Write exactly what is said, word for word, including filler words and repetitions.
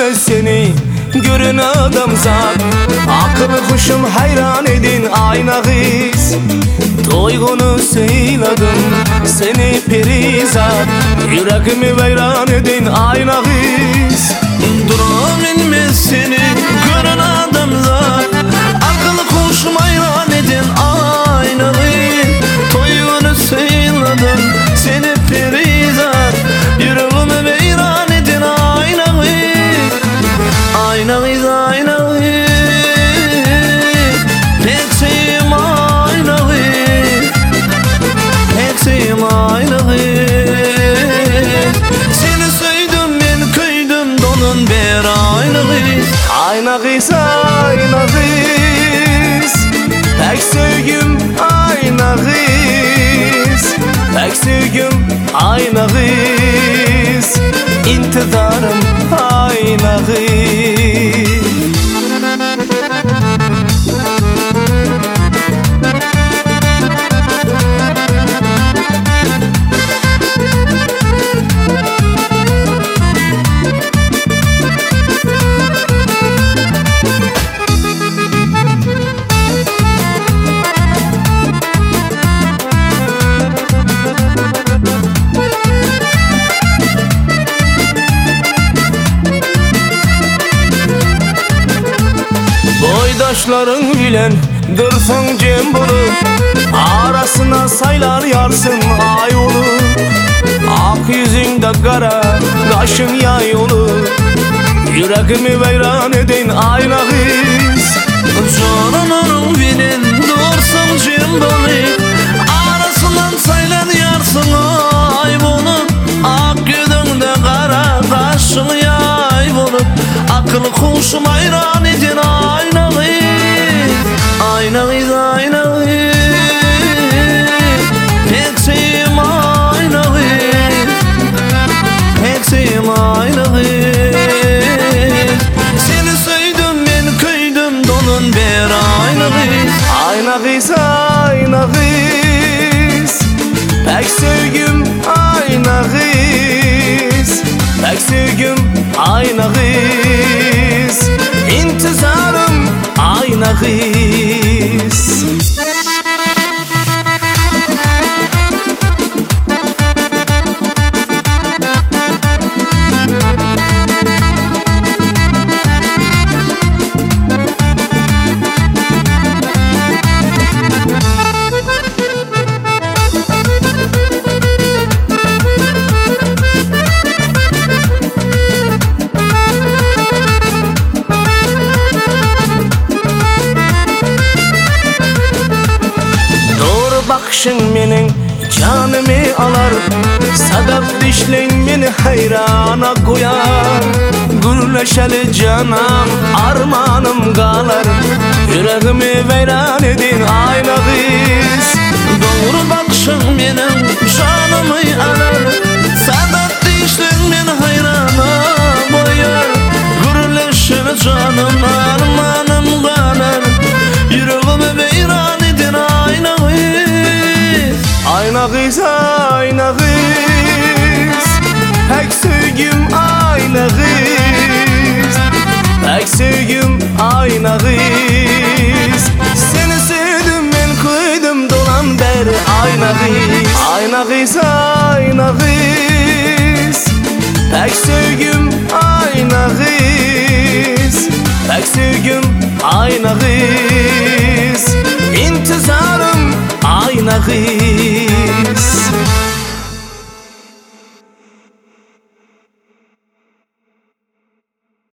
görmez seni görün adam zat. Akıllı kuşum hayran edin ayna kız. Toygunu seyladım seni perizat. Yüreğimi veyran edin ayna kız. Duram inmez seni gören adam zat. Akıllı kuşum hayran edin ayna kız. Toygunu seyladım seni perizat. Yüreğimi veyran edin ayna kız. Ayna kız ayna kız. Pek sevim ayna kız. Pek sevim ayna kız. Seni sevdim ben köydüm donun bir ayna kız. Ayna kız ayna kız. Pek sevgim ayna kız. Pek sevgim ayna kız. İntizarım ayna kız. Boydaşların bilen dursun cem bulup, arasına saylar yarsın ay olur. Ak yüzünde kara, kaşın yay olur. Yüreğimi veyran edin ayna kız. Cananın bilen dursun cem bulup, arasından saylar yarsın ay bulup. Ak yüzünde kara, kaşın yay bulup. Akıllı kuşum hayran edin ayna kız. Ayna kız ayna kız. Pek sevim ayna kız. Pek sevim ayna kız. Seni sevdim ben köydüm donun bir ayna kız. Ayna kız ayna kız. Pek sevgim ayna kız. Pek sevgim ayna kız. İntizarım ayna kız. Bakışın benim canımı alar. Sadaf dişleyin beni hayrana koyar. Gürleşeli canım armanım kalar. Yüreğimi veyran edin ayna kız. Doğru bakışın benim canımı alar. Sadaf dişleyin beni hayrana koyar. Gürleşeli canım armanım kalar. Yüreğimi veyran edin ayna kız. Ayna kız ayna kız. Pek sevgim ayna kız. Pek sevgim ayna kız. Seni sevdim ben koydum dolan beri ayna kız. Ayna kız ayna kız. Pek sevgim ayna kız. Pek sevgim ayna kız. İntizarım ayna kız.